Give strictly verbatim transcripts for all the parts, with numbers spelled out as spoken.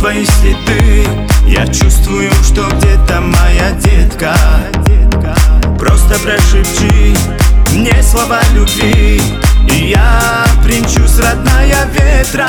твои следы. Я чувствую, что где-то моя детка. Просто прошепчи мне слова любви, и я примчусь, родная, ветром.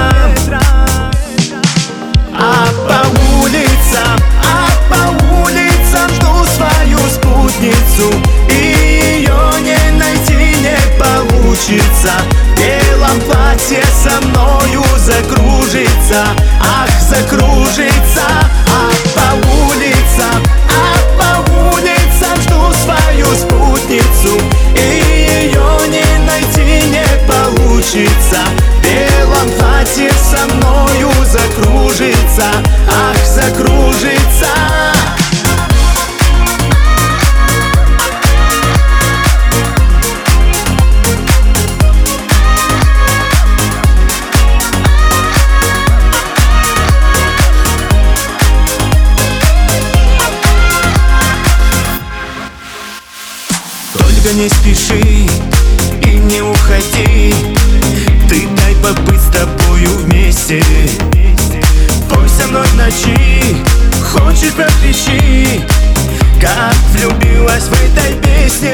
А по улицам, а по улицам жду свою спутницу, и ее не найти не получится. В белом платье со мною закружится, ах, закружится. А по улицам, а по улицам жду свою спутницу, и ее не найти не получится. В белом платье со мною закружится, ах, закружится. Только не спеши и не уходи, ты дай побыть с тобою вместе. Пой со мной в ночи, хочешь прокричи, как влюбилась в этой песне.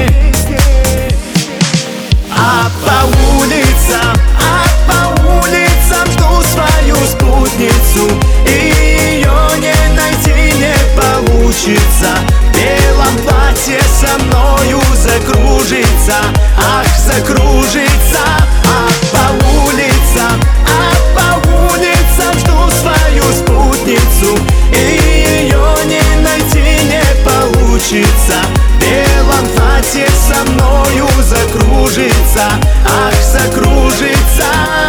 А по улицам, а по улицам жду свою спутницу, и ее не найти не получится. В белом платье со мною закружится, ах, закружится. А по улицам, а по улицам жду свою спутницу, и ее не найти не получится. В белом платье со мною закружится, ах, закружится.